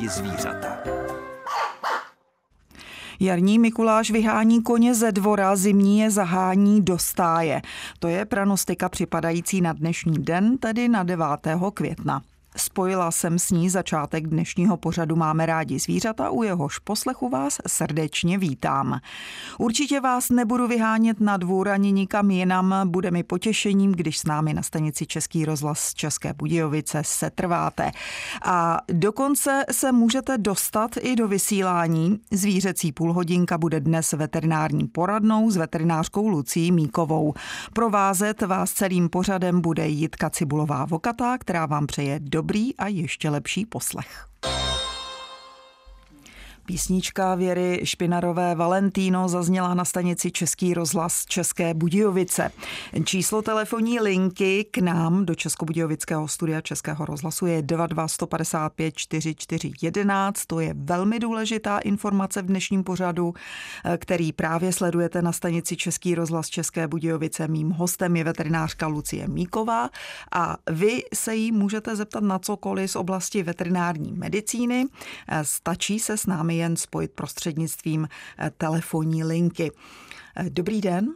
rádi zvířata. Jarní Mikuláš vyhání koně ze dvora, zimní je zahání do stáje. To je pranostika připadající na dnešní den, tedy na 9. května. Spojila jsem s ní začátek dnešního pořadu Máme rádi zvířata, u jehož poslechu vás srdečně vítám. Určitě vás nebudu vyhánět na dvůr ani nikam jinam, bude mi potěšením, když s námi na stanici Český rozhlas České Budějovice setrváte. A dokonce se můžete dostat i do vysílání. Zvířecí půlhodinka bude dnes veterinární poradnou s veterinářkou Lucií Míkovou. Provázet vás celým pořadem bude Jitka Cibulová-Vokatá, která vám přeje dobrý a ještě lepší poslech. Písnička Věry Špinarové Valentino zazněla na stanici Český rozhlas České Budějovice. Číslo telefonní linky k nám do Českobudějovického studia Českého rozhlasu je 22 155 44 11. To je velmi důležitá informace v dnešním pořadu, který právě sledujete na stanici Český rozhlas České Budějovice. Mým hostem je veterinářka Lucie Míková a vy se jí můžete zeptat na cokoliv z oblasti veterinární medicíny. Stačí se s námi jen spojit prostřednictvím telefonní linky. Dobrý den.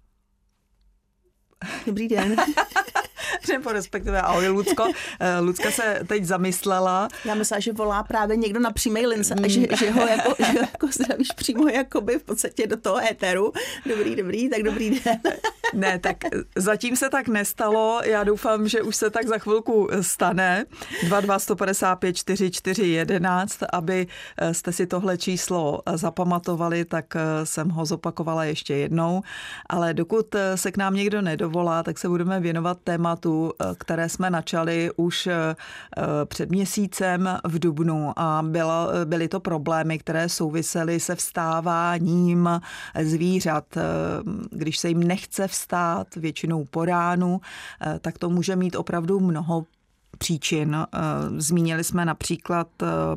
Dobrý den. Nebo respektive ahoj, Lucko. Lucka se teď zamyslela. Já myslela, že volá právě někdo na přímé lince a že ho jako zdravíš přímo jakoby v podstatě do toho éteru. Dobrý, tak dobrý den. Ne, tak zatím se tak nestalo. Já doufám, že už se tak za chvilku stane. 22 155 44 11, aby jste si tohle číslo zapamatovali, tak jsem ho zopakovala ještě jednou. Ale dokud se k nám někdo nedovolá, tak se budeme věnovat tématu, které jsme načali už před měsícem v dubnu a byly to problémy, které souvisely se vstáváním zvířat. Když se jim nechce vstát většinou po ránu, tak to může mít opravdu mnoho příčin. Zmínili jsme například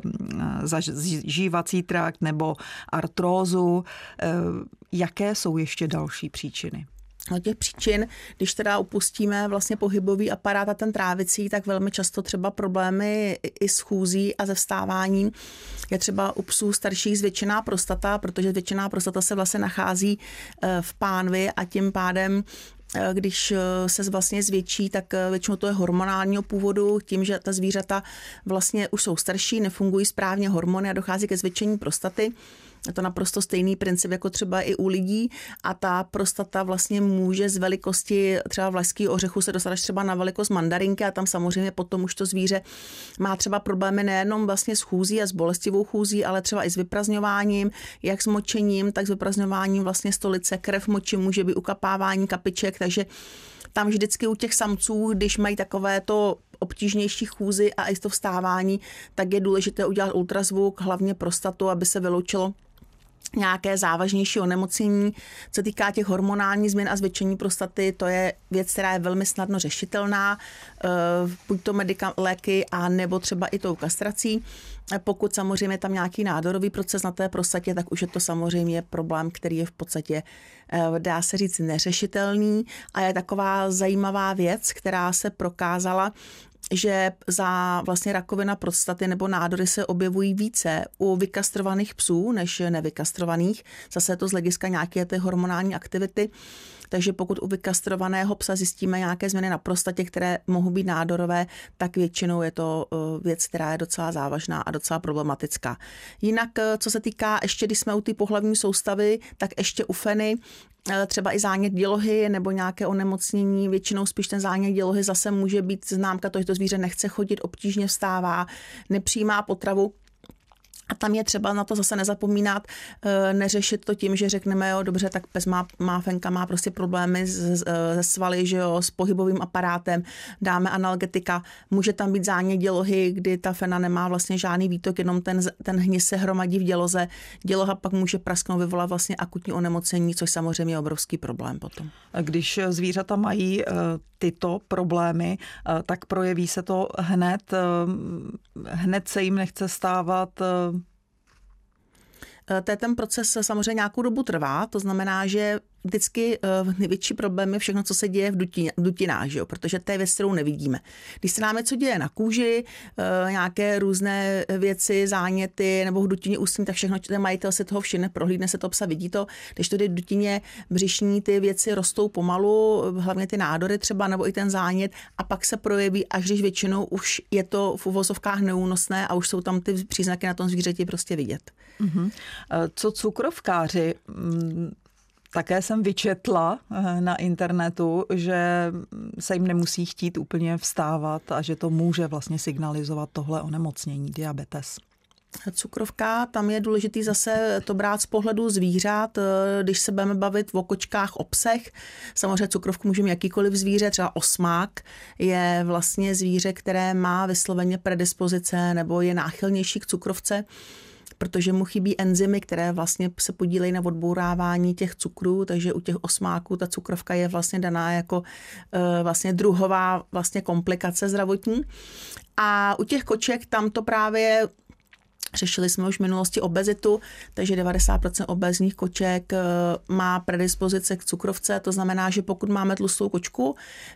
zažívací trakt nebo artrózu. Jaké jsou ještě další příčiny? Od těch příčin, když teda upustíme vlastně pohybový aparát a ten trávicí, tak velmi často třeba problémy i s chůzí a se vstáváním je třeba u psů starších zvětšená prostata, protože zvětšená prostata se vlastně nachází v pánvi a tím pádem když se vlastně zvětší, tak většinou to je hormonálního původu, tím, že ta zvířata vlastně už jsou starší, nefungují správně hormony a dochází ke zvětšení prostaty. Je to naprosto stejný princip jako třeba i u lidí a ta prostata vlastně může z velikosti třeba vlašského ořechu se dostat až třeba na velikost mandarinky a tam samozřejmě potom už to zvíře má třeba problémy nejenom vlastně s chůzí a s bolestivou chůzí, ale třeba i s vyprazňováním, jak s močením, tak s vyprazňováním vlastně stolice, krev moči, může být ukapávání kapiček, takže tam vždycky u těch samců, když mají takovéto obtížnější chůzy a i to vstávání, tak je důležité udělat ultrazvuk, hlavně prostatu, aby se vyloučilo nějaké závažnější onemocnění. Co týká těch hormonálních změn a zvětšení prostaty, to je věc, která je velmi snadno řešitelná, buď to léky a nebo třeba i tou kastrací. Pokud samozřejmě tam nějaký nádorový proces na té prostatě, tak už je to samozřejmě problém, který je v podstatě, dá se říct, neřešitelný a je taková zajímavá věc, která se prokázala, že za vlastně rakovina prostaty nebo nádory se objevují více u vykastrovaných psů než nevykastrovaných. Zase je to z hlediska nějaké té hormonální aktivity. Takže pokud u vykastrovaného psa zjistíme nějaké změny na prostatě, které mohou být nádorové, tak většinou je to věc, která je docela závažná a docela problematická. Jinak, co se týká ještě, když jsme u té pohlavní soustavy, tak ještě u feny, třeba i zánět dělohy nebo nějaké onemocnění, většinou spíš ten zánět dělohy zase může být známka toho, že to zvíře nechce chodit, obtížně vstává, nepřijímá potravu. A tam je třeba na to zase nezapomínat, neřešit to tím, že řekneme, jo, dobře, tak pes má fenka, má prostě problémy se svaly, že jo, s pohybovým aparátem, dáme analgetika, může tam být zánět dělohy, kdy ta fena nemá vlastně žádný výtok, jenom ten hnis se hromadí v děloze, děloha pak může prasknout, vyvolat vlastně akutní onemocnění, což samozřejmě je obrovský problém potom. Když zvířata mají tyto problémy, tak projeví se to hned se jim nechce stávat. Ten proces samozřejmě nějakou dobu trvá, to znamená, že vždycky největší problém je všechno, co se děje v dutinách, že jo? Protože to je věc, kterou nevidíme. Když se nám něco děje na kůži, nějaké různé věci, záněty nebo v dutině ústní, tak všechno ten majitel se toho všimne, prohlídne se to psa, vidí to. Když to v dutině břišní, ty věci rostou pomalu, hlavně ty nádory třeba nebo i ten zánět, a pak se projeví, až když většinou už je to v uvozovkách neúnosné a už jsou tam ty příznaky na tom zvířeti prostě vidět. Mm-hmm. Co cukrovkáři? Také jsem vyčetla na internetu, že se jim nemusí chtít úplně vstávat a že to může vlastně signalizovat tohle onemocnění, diabetes. Cukrovka, tam je důležitý zase to brát z pohledu zvířat, když se budeme bavit o kočkách, o psech. Samozřejmě cukrovku můžeme jakýkoliv zvíře, třeba osmák je vlastně zvíře, které má vysloveně predispozice nebo je náchylnější k cukrovce, protože mu chybí enzymy, které vlastně se podílejí na odbourávání těch cukrů, takže u těch osmáků ta cukrovka je vlastně daná jako vlastně druhová vlastně komplikace zdravotní. A u těch koček tam to právě řešili jsme už v minulosti obezitu, takže 90% obézních koček má predispozice k cukrovce. To znamená, že pokud máme tlustou kočku,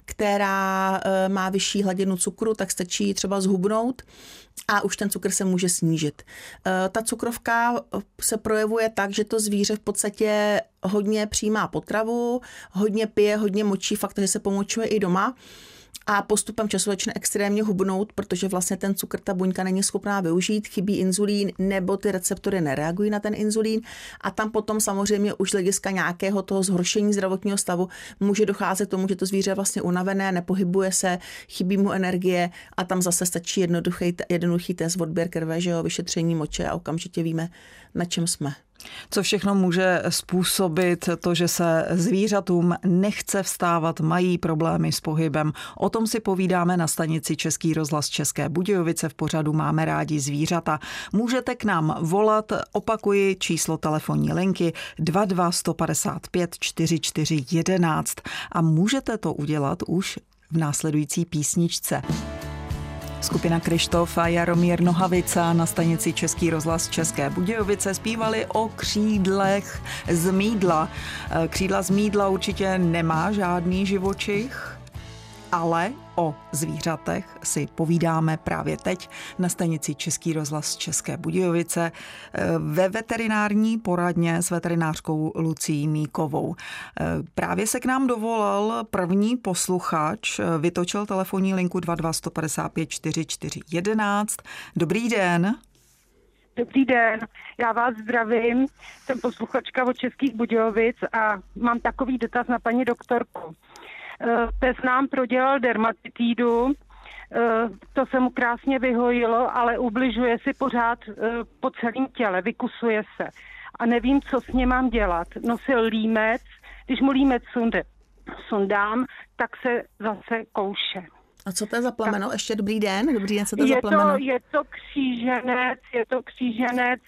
která má vyšší hladinu cukru, tak stačí třeba zhubnout a už ten cukr se může snížit. Ta cukrovka se projevuje tak, že to zvíře v podstatě hodně přijímá potravu, hodně pije, hodně močí, fakt, že se pomočuje i doma. A postupem času začne extrémně hubnout, protože vlastně ten cukr ta buňka není schopná využít, chybí inzulín nebo ty receptory nereagují na ten inzulín a tam potom samozřejmě už z hlediska nějakého toho zhoršení zdravotního stavu může docházet k tomu, že to zvíře je vlastně unavené, nepohybuje se, chybí mu energie a tam zase stačí jednoduchý test, odběr krve, že jo, vyšetření moče a okamžitě víme, na čem jsme. Co všechno může způsobit to, že se zvířatům nechce vstávat, mají problémy s pohybem. O tom si povídáme na stanici Český rozhlas České Budějovice v pořadu Máme rádi zvířata. Můžete k nám volat, opakuji číslo telefonní linky 22 155 44 11 a můžete to udělat už v následující písničce. Skupina Kryštof a Jaromír Nohavica na stanici Český rozhlas České Budějovice zpívali o křídlech z mýdla. Křídla z mýdla určitě nemá žádný živočich, ale o zvířatech si povídáme právě teď na stanici Český rozhlas České Budějovice ve veterinární poradně s veterinářkou Lucií Míkovou. Právě se k nám dovolal první posluchač, vytočil telefonní linku 22 155 44 11. Dobrý den. Dobrý den, já vás zdravím, jsem posluchačka od Českých Budějovic a mám takový dotaz na paní doktorku. Pes nám prodělal dermatitídu, to se mu krásně vyhojilo, ale ubližuje si pořád po celém těle, vykusuje se. A nevím, co s ním mám dělat. Nosil límec, když mu límec sundám, tak se zase kouše. A co to je za plemeno? Tak. Ještě dobrý den, co to je za plemeno? Je to kříženec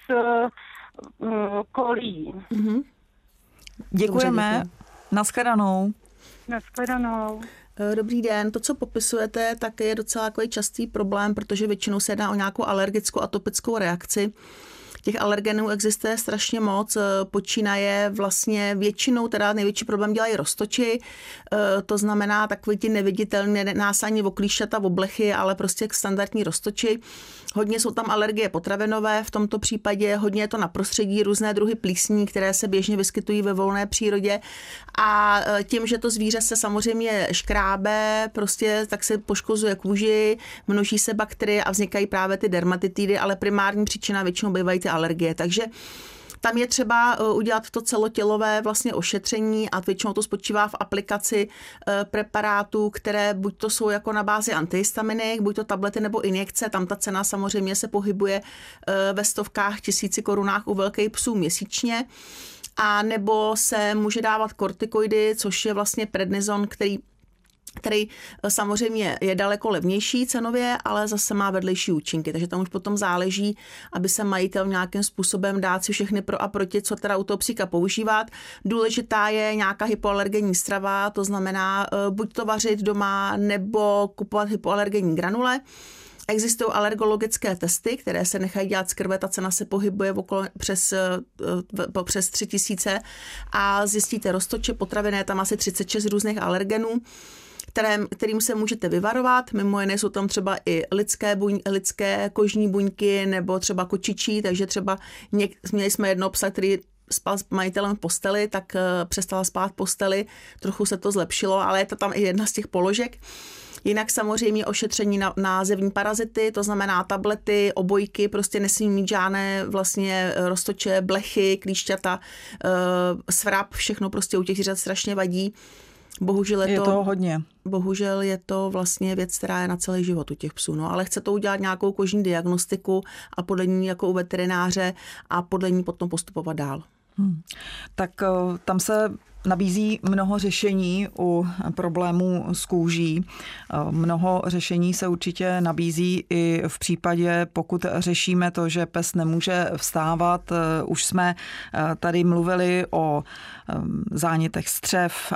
kolí. Mm-hmm. Děkujeme, nashledanou. Nashledanou. Dobrý den. To, co popisujete, tak je docela takový častý problém, protože většinou se jedná o nějakou alergickou atopickou reakci. Těch alergenů existuje strašně moc, počínaje vlastně většinou, teda největší problém dělají roztoči, to znamená takový ti neviditelné, nás ani oklíšťata, oblechy, ale prostě standardní roztoči. Hodně jsou tam alergie potravinové, v tomto případě hodně je to na prostředí, různé druhy plísní, které se běžně vyskytují ve volné přírodě a tím, že to zvíře se samozřejmě škrábe, prostě tak se poškozuje kůži, množí se bakterie a vznikají právě ty dermatitidy, ale primární příčina většinou bývají ty alergie, takže tam je třeba udělat to celotělové vlastně ošetření a většinou to spočívá v aplikaci preparátů, které buď to jsou jako na bázi antihistaminik, buď to tablety nebo injekce, tam ta cena samozřejmě se pohybuje ve stovkách, 1000 korunách u velkých psů měsíčně. A nebo se může dávat kortikoidy, což je vlastně prednizon, který samozřejmě je daleko levnější cenově, ale zase má vedlejší účinky. Takže tam už potom záleží, aby se majitel nějakým způsobem dát si všechny pro a proti, co teda u toho psíka používat. Důležitá je nějaká hypoalergenní strava, to znamená buď to vařit doma, nebo kupovat hypoalergenní granule. Existují alergologické testy, které se nechají dělat z krve, ta cena se pohybuje přes 3000 a zjistíte roztoče potravinné, tam asi 36 různých alergenů, kterým se můžete vyvarovat. Mimo jiné jsou tam třeba i lidské kožní buňky nebo třeba kočičí, takže třeba měli jsme jedno psa, který spal s majitelem v posteli, tak přestala spát v posteli, trochu se to zlepšilo, ale je to tam i jedna z těch položek. Jinak samozřejmě ošetření na zevní parazity, to znamená tablety, obojky, prostě nesmí mít žádné vlastně roztoče, blechy, klíšťata, svrap, všechno prostě u těch zvířat strašně vadí. Bohužel je to hodně. Bohužel je to vlastně věc, která je na celý život u těch psů. No, ale chce to udělat nějakou kožní diagnostiku a podle ní jako u veterináře a podle ní potom postupovat dál. Tak tam se nabízí mnoho řešení u problémů s kůží. Mnoho řešení se určitě nabízí i v případě, pokud řešíme to, že pes nemůže vstávat. Už jsme tady mluvili o zánětech střev,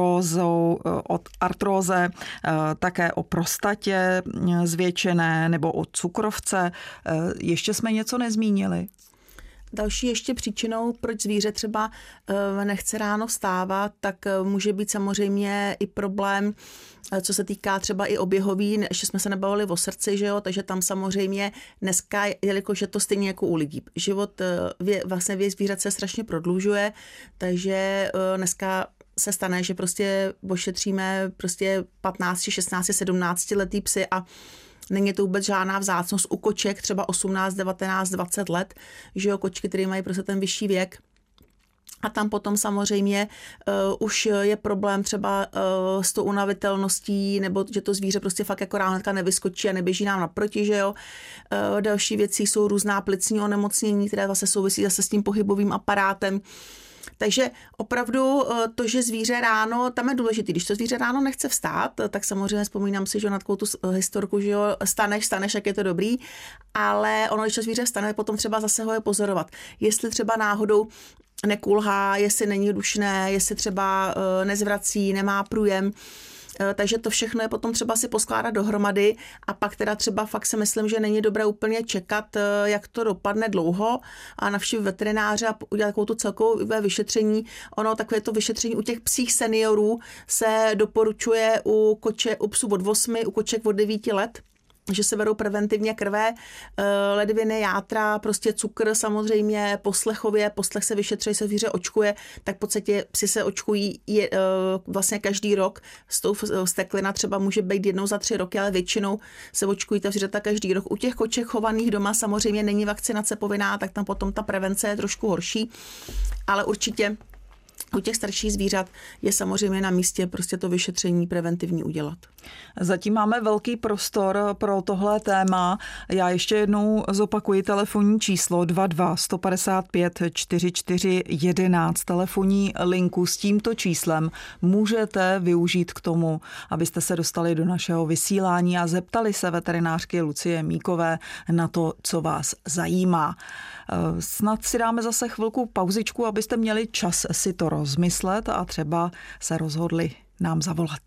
artróze, také o prostatě zvětšené nebo o cukrovce. Ještě jsme něco nezmínili? Další ještě příčinou, proč zvíře třeba nechce ráno vstávat, tak může být samozřejmě i problém, co se týká třeba i oběhový, ještě jsme se nebavili o srdci, že jo, takže tam samozřejmě dneska, jelikož je to stejně jako u lidí. Život vlastně věc zvířat se strašně prodlužuje, takže dneska se stane, že prostě ošetříme prostě 15, 16, 17 letý psy a není to vůbec žádná vzácnost u koček, třeba 18, 19, 20 let, že jo, kočky, které mají prostě ten vyšší věk. A tam potom samozřejmě už je problém třeba s tou unavitelností, nebo že to zvíře prostě fakt jako ráno nevyskočí a neběží nám naproti, že jo. Další věci jsou různá plicní onemocnění, které zase souvisí zase s tím pohybovým aparátem. Takže opravdu to, že zvíře ráno, tam je důležité, když to zvíře ráno nechce vstát, tak samozřejmě vzpomínám si, že na takovou tu historku, že jo, staneš, jak je to dobrý, ale ono, když to zvíře stane, potom třeba zase ho je pozorovat. Jestli třeba náhodou nekulhá, jestli není dušné, jestli třeba nezvrací, nemá průjem, takže to všechno je potom třeba si poskládat dohromady a pak teda třeba fakt si myslím, že není dobré úplně čekat, jak to dopadne dlouho a navštívit veterináře a udělat takovou tu celkové vyšetření. Ono takové to vyšetření u těch psích seniorů se doporučuje u psů od 8, u koček od 9 let, že se berou preventivně krve, ledviny, játra, prostě cukr samozřejmě, poslech se vyšetřuje, se zvíře očkuje, tak v podstatě psi se očkují vlastně každý rok. Steklina třeba může být jednou za 3 roky, ale většinou se očkují ta zvířata každý rok. U těch koček chovaných doma samozřejmě není vakcinace povinná, tak tam potom ta prevence je trošku horší, ale určitě u těch starších zvířat je samozřejmě na místě prostě to vyšetření preventivní udělat. Zatím máme velký prostor pro tohle téma. Já ještě jednou zopakuji telefonní číslo 22 155 44 11. Telefonní linku s tímto číslem můžete využít k tomu, abyste se dostali do našeho vysílání a zeptali se veterinářky Lucie Míkové na to, co vás zajímá. Snad si dáme zase chvilku pauzičku, abyste měli čas si to rozmyslet a třeba se rozhodli nám zavolat.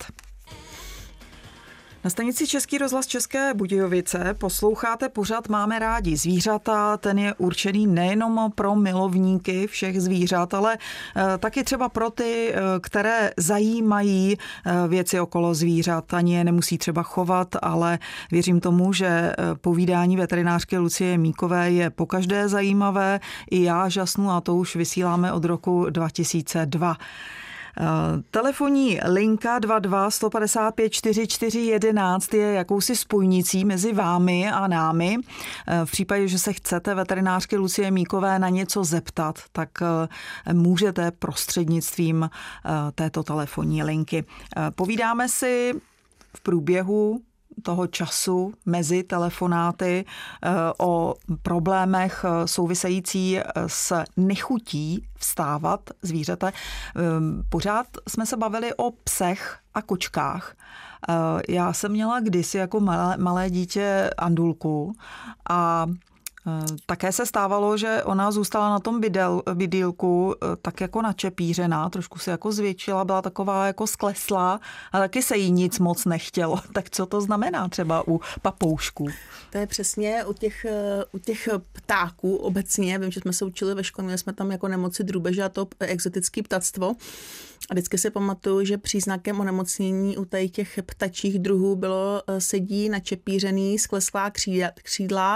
Na stanici Český rozhlas České Budějovice posloucháte pořad Máme rádi zvířata. Ten je určený nejenom pro milovníky všech zvířat, ale taky třeba pro ty, které zajímají věci okolo zvířat. Ani je nemusí třeba chovat, ale věřím tomu, že povídání veterinářky Lucie Míkové je pokaždé zajímavé. I já žasnu a to už vysíláme od roku 2002. Telefonní linka 22 155 44 11 je jakousi spojnicí mezi vámi a námi. V případě, že se chcete veterinářky Lucie Míkové na něco zeptat, tak můžete prostřednictvím této telefonní linky. Povídáme si v průběhu toho času mezi telefonáty o problémech související s nechutí vstávat zvířete. Pořád jsme se bavili o psech a kočkách. Já jsem měla kdysi jako malé dítě Andulku a Také se stávalo, že ona zůstala na tom bydýlku tak jako načepířená, trošku se jako zvětšila, byla taková jako skleslá a taky se jí nic moc nechtělo. Tak co to znamená třeba u papoušků? To je přesně u těch ptáků obecně. Vím, že jsme se učili ve škole, měli jsme tam jako nemoci drůbeže a to exotické ptactvo. A vždycky si pamatuju, že příznakem onemocnění u těch ptačích druhů bylo sedí načepířený, sklesklá křídla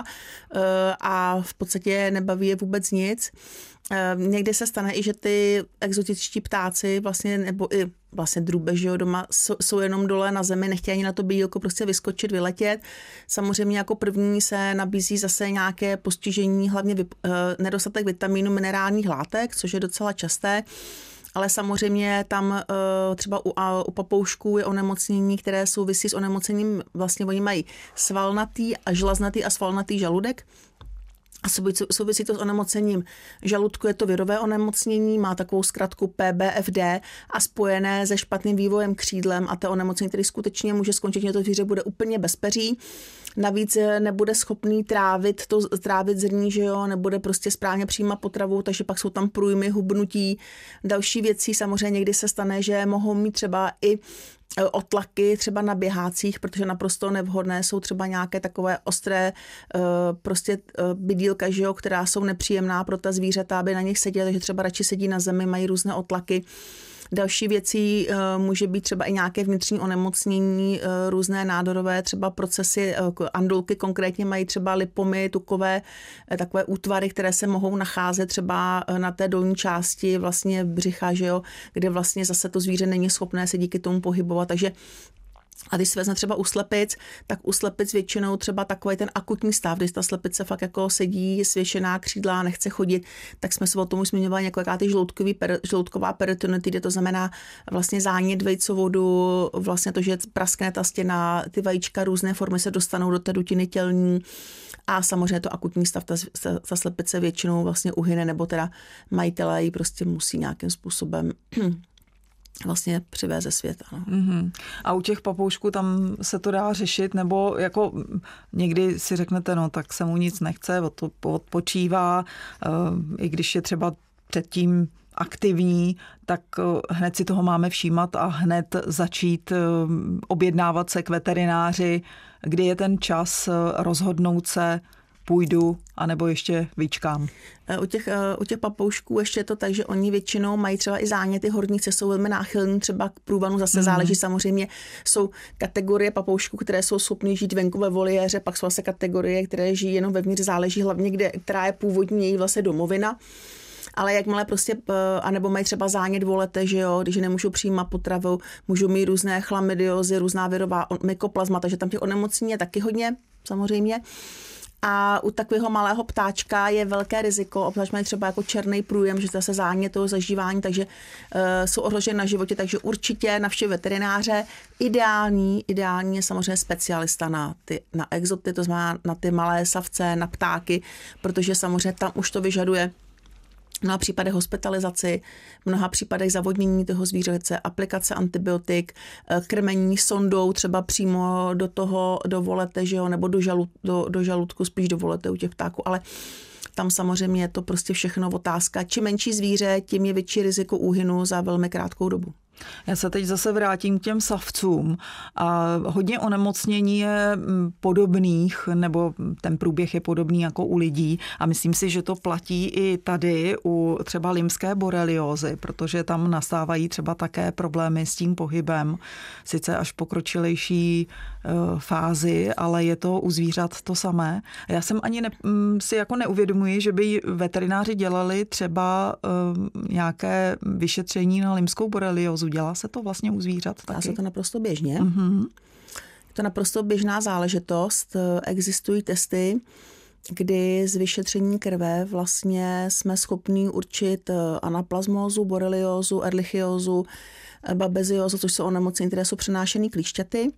a v podstatě nebaví je vůbec nic. Někdy se stane i, že ty exotičtí ptáci vlastně, nebo i vlastně drůbeže doma jsou jenom dole na zemi, nechtějí ani na to bydýlko prostě vyskočit, vyletět. Samozřejmě jako první se nabízí zase nějaké postižení, hlavně nedostatek vitamínu, minerálních látek, což je docela časté. Ale samozřejmě tam třeba u papoušků je onemocnění, které souvisí s onemocněním, vlastně oni mají svalnatý a žlaznatý a svalnatý žaludek. A souvisí to s onemocněním žaludku, je to virové onemocnění, má takovou zkratku PBFD a spojené se špatným vývojem křídlem a to onemocnění, který skutečně může skončit, že to zvíře bude úplně bez peří. Navíc nebude schopný trávit zrní, že jo, nebude prostě správně přijímat potravu, takže pak jsou tam průjmy, hubnutí. Další věcí samozřejmě někdy se stane, že mohou mít třeba i otlaky třeba na běhácích, protože naprosto nevhodné jsou třeba nějaké takové ostré prostě bydýlka, že jo, která jsou nepříjemná pro ta zvířata, aby na nich seděli, takže třeba radši sedí na zemi, mají různé otlaky. Další věcí může být třeba i nějaké vnitřní onemocnění, různé nádorové třeba procesy, andulky konkrétně mají třeba lipomy, tukové, takové útvary, které se mohou nacházet třeba na té dolní části vlastně břicha, že jo, kde vlastně zase to zvíře není schopné se díky tomu pohybovat, takže a když se vezme třeba u slepic, tak u slepic většinou třeba takový ten akutní stav, když ta slepice fakt jako sedí, svěšená křídla, nechce chodit, tak jsme se o tom už zmiňovali několikrát ty žloutková peritonitída, to znamená vlastně zánět vejcovodu, vlastně to, že praskne ta stěna, ty vajíčka různé formy se dostanou do té dutiny tělní a samozřejmě to akutní stav, ta slepice většinou vlastně uhyne, nebo teda majitelé ji prostě musí nějakým způsobem vlastně přivést ze světa. No. Mm-hmm. A u těch papoušků tam se to dá řešit, nebo jako někdy si řeknete, no tak se mu nic nechce, odpočívá, i když je třeba předtím aktivní, tak hned si toho máme všímat a hned začít objednávat se k veterináři, kdy je ten čas rozhodnout se, půjdu, anebo ještě vyčkám. U těch papoušků ještě je to tak, že oni většinou mají třeba i záněty horních cest, jsou velmi náchylní třeba k průvanu, zase záleží samozřejmě, jsou kategorie papoušků, které jsou schopny žít venku ve voliéře, pak jsou zase kategorie, které žijí jenom vevnitř, záleží hlavně, která je původní její vlastně domovina. Ale jakmile prostě, anebo mají třeba zánět volete, že jo, když nemůžou přijímat potravu, můžou mít různé chlamydiozy, různá virová mykoplazma, takže tam těch onemocnění je taky hodně, samozřejmě. A u takového malého ptáčka je velké riziko, obzvlášť mají třeba jako černý průjem, že zase zánět toho zažívání, takže jsou ohroženy na životě, takže určitě navštěv veterináře. Ideální je samozřejmě specialista na exoty, to znamená na ty malé savce, na ptáky, protože samozřejmě tam už to vyžaduje v mnoha případech hospitalizaci, v mnoha případech zavodnění toho zvířete, aplikace antibiotik, krmení sondou třeba přímo do volete, že jo, nebo do žaludku, spíš do volete u těch ptáků, ale tam samozřejmě je to prostě všechno otázka. Čím menší zvíře, tím je větší riziko úhynu za velmi krátkou dobu. Já se teď zase vrátím k těm savcům. A hodně onemocnění je podobných, nebo ten průběh je podobný jako u lidí. A myslím si, že to platí i tady u třeba lymské boreliózy, protože tam nastávají třeba také problémy s tím pohybem. Sice až pokročilejší fázi, ale je to u zvířat to samé. Já jsem ani si jako neuvědomuji, že by veterináři dělali třeba nějaké vyšetření na lymskou boreliózu. Dělá se to vlastně u zvířat taky? Dělá se to naprosto běžně. Mm-hmm. Je to naprosto běžná záležitost. Existují testy, kdy z vyšetření krve vlastně jsme schopní určit anaplazmózu, boreliózu, erlichiózu, babeziózu, což jsou onemocnění, které jsou přenášeny klíšťaty.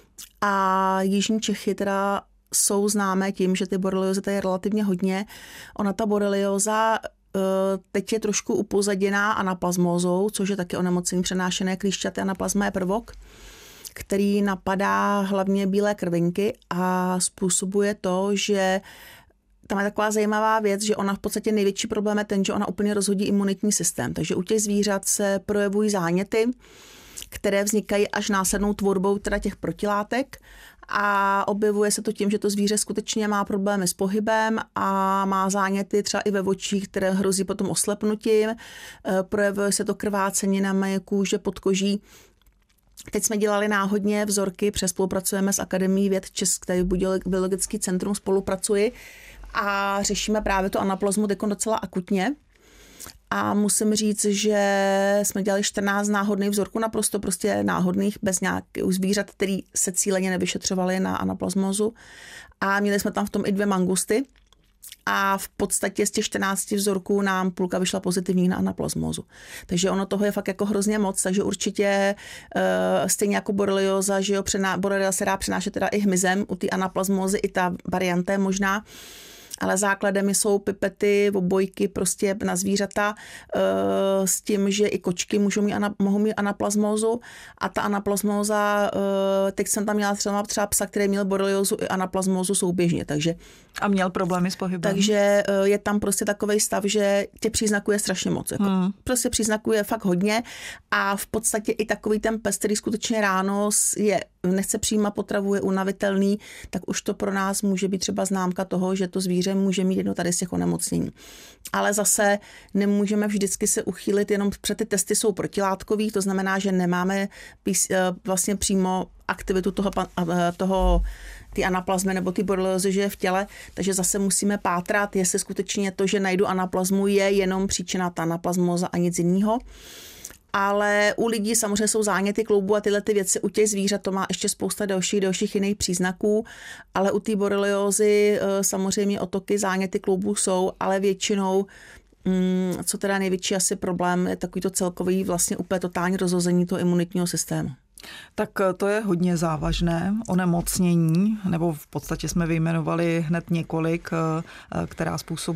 A jižní Čechy teda jsou známé tím, že ty boreliózy tady je relativně hodně. Ona ta borelióza teď je trošku upozaděná anaplazmózou, což je taky onemocnění přenášené klíšťaty. Anaplazma je prvok, který napadá hlavně bílé krvinky a způsobuje to, že tam je taková zajímavá věc, že ona v podstatě největší problém je ten, že ona úplně rozhodí imunitní systém. Takže u těch zvířat se projevují záněty, které vznikají až následnou tvorbou teda těch protilátek a objevuje se to tím, že to zvíře skutečně má problémy s pohybem a má záněty třeba i ve očích, které hrozí potom oslepnutím. Projevuje se to krváceninami kůže, podkoží. Teď jsme dělali náhodně vzorky, spolupracujeme s Akademií věd České, Biologický centrum spolupracuji a řešíme právě to anaplazmu docela akutně. A musím říct, že jsme dělali 14 náhodných vzorků, naprosto prostě náhodných, bez nějakých zvířat, který se cíleně nevyšetřovali na anaplazmózu. A měli jsme tam v tom i 2 mangusty. A v podstatě z těch 14 vzorků nám půlka vyšla pozitivní na anaplazmózu. Takže ono toho je fakt jako hrozně moc, takže určitě stejně jako borelioza, že jo, borelioza se dá přenášet teda i hmyzem, u té anaplazmózy i ta varianta je možná, ale základem jsou pipety, obojky prostě na zvířata s tím, že i kočky mohou mít anaplazmózu a ta anaplazmóza, teď jsem tam měla třeba psa, který měl boreliozu i anaplazmózu souběžně, takže a měl problémy s pohybem. Takže je tam prostě takovej stav, že těch příznaků je strašně moc. Jako prostě příznaků je fakt hodně a v podstatě i takový ten pes, který skutečně ráno nechce přijímat potravu, je unavitelný, tak už to pro nás může být třeba známka toho, že to zvíře může mít jedno tady z těch onemocnění. Ale zase nemůžeme vždycky se uchýlit, jenom před ty testy jsou protilátkový, to znamená, že nemáme vlastně přímo aktivitu ty anaplazmy nebo ty boreliozy, že je v těle, takže zase musíme pátrat, jestli skutečně to, že najdu anaplazmu, je jenom příčina ta anaplazmóza a nic jiného. Ale u lidí samozřejmě jsou záněty kloubu a tyhle ty věci. U těch zvířat to má ještě spousta dalších jiných příznaků, ale u té boreliózy samozřejmě otoky, záněty kloubů jsou, ale většinou, co teda největší asi problém, je takový to celkový vlastně úplně totální rozhození toho imunitního systému. Tak to je hodně závažné onemocnění, nebo v podstatě jsme vyjmenovali hned několik, která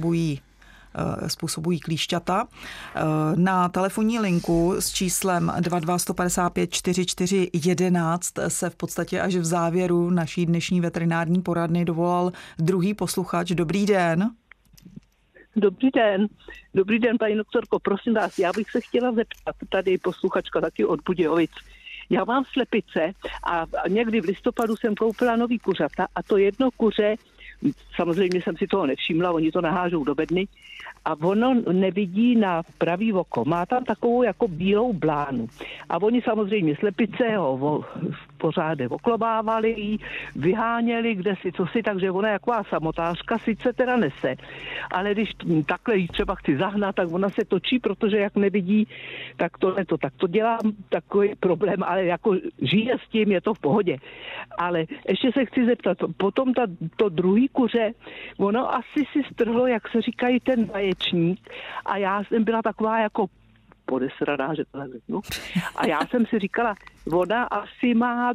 způsobují klíšťata. Na telefonní linku s číslem 22 155 44 11 se v podstatě až v závěru naší dnešní veterinární poradny dovolal druhý posluchač. Dobrý den. Dobrý den. Dobrý den, paní doktorko. Prosím vás, já bych se chtěla zeptat, tady posluchačka taky od Budějovic. Já mám slepice a někdy v listopadu jsem koupila nový kuřata a to jedno kuře, samozřejmě jsem si toho nevšimla, oni to nahážou do bedny a ono nevidí na pravý oko. Má tam takovou jako bílou blánu. A oni samozřejmě slepice ho pořádně oklobávali, vyháněli kdesi, co si, takže ona je taková samotářka, sice teda nese, ale když takhle jí třeba chci zahnat, tak ona se točí, protože jak nevidí, tak to dělá takový problém, ale jako žije s tím, je to v pohodě. Ale ještě se chci zeptat, potom to druhý kuře, ono asi si strhlo, jak se říkají, ten vaječník a já jsem byla taková jako podesraná, že to tak řeknu. A já jsem si říkala, ona asi má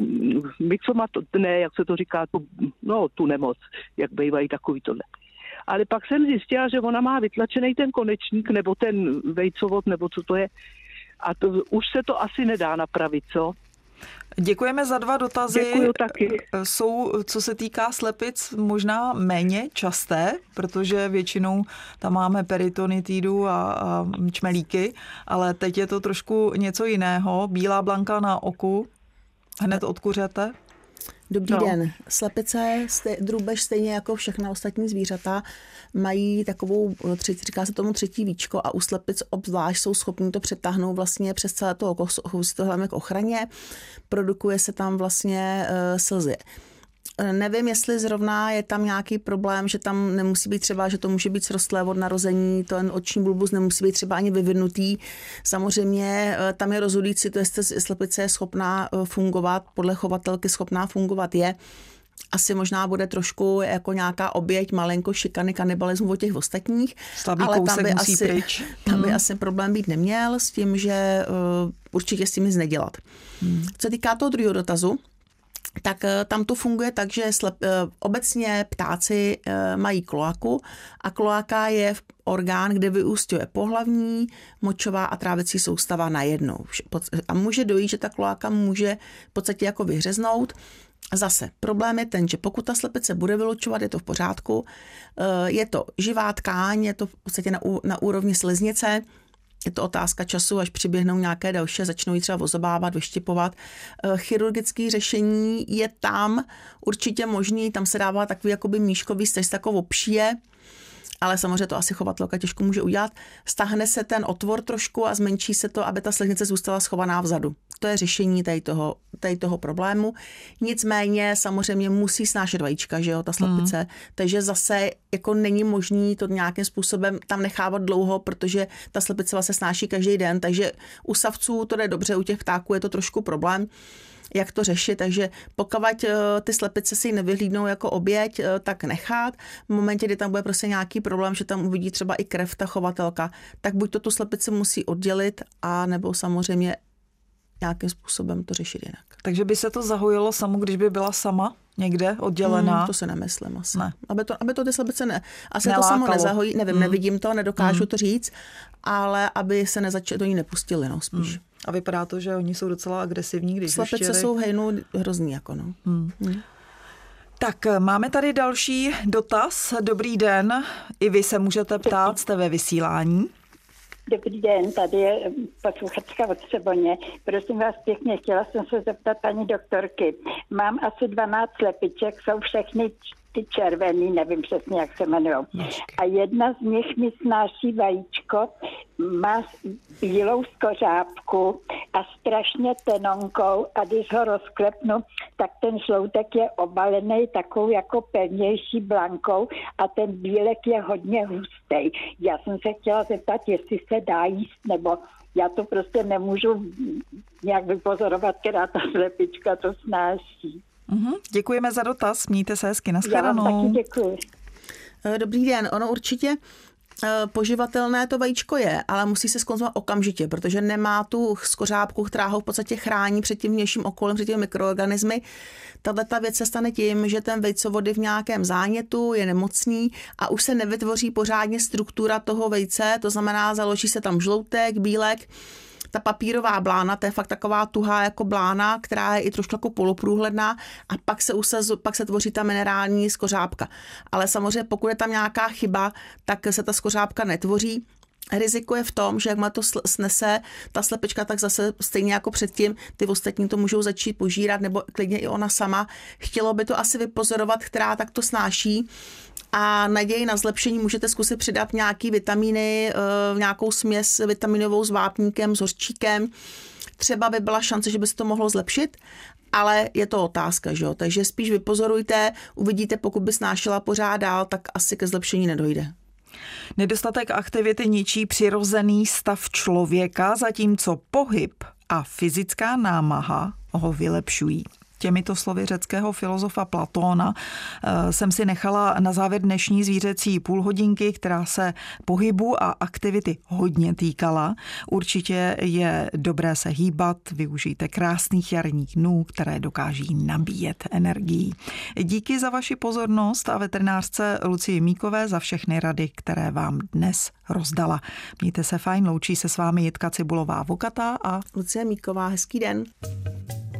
jak se to říká, tu nemoc, jak bývají takový tohle. Ale pak jsem zjistila, že ona má vytlačený ten konečník, nebo ten vejcovod, nebo co to je. A to už se to asi nedá napravit, co? Děkujeme za 2 dotazy. Děkuju taky. Jsou, co se týká slepic, možná méně časté, protože většinou tam máme peritonitidu a čmelíky, ale teď je to trošku něco jiného. Bílá blanka na oku, hned od kuřete. Dobrý den. Slepice, drůbež stejně jako všechna ostatní zvířata mají takovou, říká se tomu třetí víčko a u slepic obzvlášť jsou schopní to přetáhnout vlastně přes celé to oko, to hlavně k ochraně, produkuje se tam vlastně slzy. Nevím, jestli zrovna je tam nějaký problém, že tam nemusí být třeba, že to může být srostlé od narození, ten oční bulbus nemusí být třeba ani vyvinutý. Samozřejmě tam je rozhodující, to jestli slepice je schopná fungovat, podle chovatelky schopná fungovat je. Asi možná bude trošku jako nějaká oběť, malinko šikany, kanibalismu od těch ostatních. Slabý ale kousek musí pryč. Tam by asi problém být neměl s tím, že určitě s tím nic nedělat. Co týká toho druhého dotazu, tak tam to funguje tak, že obecně ptáci mají kloaku a kloaka je orgán, kde vyúsťuje pohlavní, močová a trávicí soustava najednou. A může dojít, že ta kloaka může v podstatě jako vyhřeznout Zase, problém je ten, že pokud ta slepice bude vylučovat, je to v pořádku, je to živá tkáň, je to v podstatě na úrovni sliznice, je to otázka času, až přiběhnou nějaké další, začnou ji třeba ozobávat, vyštěpovat. Chirurgické řešení je tam určitě možný, tam se dává takový jakoby míškový střih, takovou opšije, ale samozřejmě to asi chovatelka těžko může udělat. Stáhne se ten otvor trošku a zmenší se to, aby ta sliznice zůstala schovaná vzadu. To je řešení tady toho problému. Nicméně samozřejmě musí snášet vajíčka, že jo, ta slepice. Takže zase jako není možný to nějakým způsobem tam nechávat dlouho, protože ta slepice vlastně snáší každý den. Takže u savců to jde dobře, u těch ptáků je to trošku problém, jak to řešit, takže pokud ty slepice si nevyhlídnou jako oběť, tak nechat. V momentě, kdy tam bude prostě nějaký problém, že tam uvidí třeba i krev ta chovatelka, tak buď to tu slepici musí oddělit, a nebo samozřejmě nějakým způsobem to řešit jinak. Takže by se to zahojilo samo, když by byla sama někde oddělená? To si nemyslím asi. Ne. Aby to ty slepice asi nelákalo. To samo nezahojí, nevím, nevidím to, nedokážu to říct, ale aby se do ní nepustili, no, spíš. A vypadá to, že oni jsou docela agresivní, když slepice uštěli. jsou hrozný, jako no. Tak máme tady další dotaz. Dobrý den, i vy se můžete ptát, jste ve vysílání. Dobrý den, tady je posluchačka od Třeboně. Prosím vás pěkně, chtěla jsem se zeptat paní doktorky. Mám asi 12 slepiček, jsou všechny ty červený, nevím přesně, jak se jmenují. A jedna z nich mi snáší vajíčko, má bílou skořápku a strašně tenonkou, a když ho rozklepnu, tak ten žloutek je obalený takovou jako pevnější blankou a ten bílek je hodně hustý. Já jsem se chtěla zeptat, jestli se dá jíst, nebo já to prostě nemůžu nějak vypozorovat, která ta slepička to snáší. Děkujeme za dotaz, mějte se hezky, Já nashledanou. vám taky děkuji. Dobrý den, ono určitě poživatelné to vajíčko je, ale musí se zkonzumovat okamžitě, protože nemá tu skořápku, která ho v podstatě chrání před tím vnějším okolím, před těmi mikroorganismy. Tato věc se stane tím, že ten vejcovod je v nějakém zánětu, je nemocný a už se nevytvoří pořádně struktura toho vejce, to znamená, založí se tam žloutek, bílek. Ta papírová blána, to je fakt taková tuhá jako blána, která je i trošku jako poloprůhledná, a pak se tvoří ta minerální skořápka. Ale samozřejmě pokud je tam nějaká chyba, tak se ta skořápka netvoří. Riziko je v tom, že jak má to snese ta slepička, tak zase stejně jako předtím ty ostatní to můžou začít požírat, nebo klidně i ona sama. Chtělo by to asi vypozorovat, která tak to snáší. A naději na zlepšení můžete zkusit přidat nějaký vitamíny, nějakou směs vitaminovou s vápníkem, s hořčíkem. Třeba by byla šance, že by se to mohlo zlepšit, ale je to otázka, že jo? Takže spíš vypozorujte, uvidíte, pokud by snášela pořád dál, tak asi ke zlepšení nedojde. Nedostatek aktivity ničí přirozený stav člověka, zatímco pohyb a fyzická námaha ho vylepšují. Těmito slovy řeckého filozofa Platóna jsem si nechala na závěr dnešní zvířecí půlhodinky, která se pohybu a aktivity hodně týkala. Určitě je dobré se hýbat, využijte krásných jarních dnů, které dokáží nabíjet energií. Díky za vaši pozornost a veterinářce Lucii Míkové za všechny rady, které vám dnes rozdala. Mějte se fajn, loučí se s vámi Jitka Cibulová-Vokatá a Lucie Míková, hezký den.